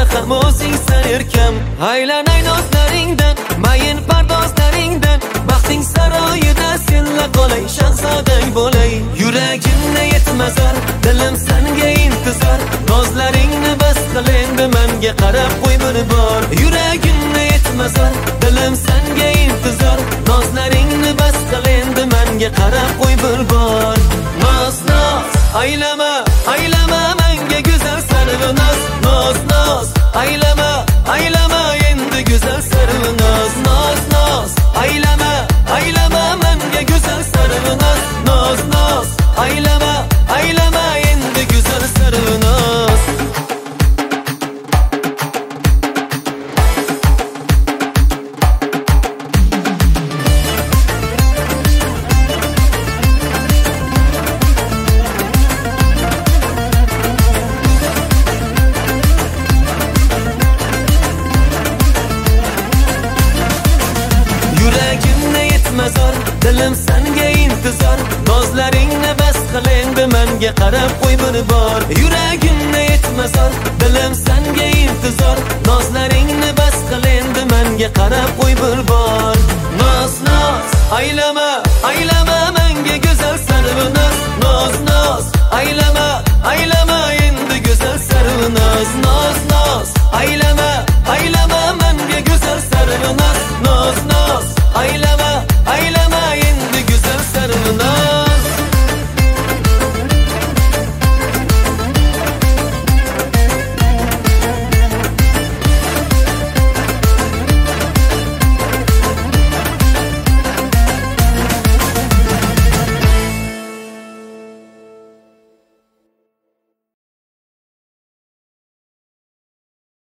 ham o'zing san erkam. Aylanay nozlaringdan, mayin pardozlaringdan, baxting saroyida senla qolay, shahzodang bo'lay. Yuragimda yetmazar, dilim senga intizor, nozlaringni bas qil endi menga qarab qo'y bir bor. Yuragimda yetmazar, dilim senga intizor, nozlaringni bas qil endi menga qarab qo'y bir bor. Noz noz aylama, aylama menga go'zal sarvinoz. Noz noz aylama, aylama endi go'zal sarvinoz. Noz noz aylama, aylama menga go'zal sarvinoz. Noz noz aylama, aylama endi go'zal sarvinoz. Yuragimda yetmazor, dilim senga intizor, nozlaringni bas qil endi menga qarab qo'y bir bor. Yuragimda yetmazor, dilim senga intizor, nozlaringni bas qil endi menga qarab qo'y bir bor. Noz noz ayla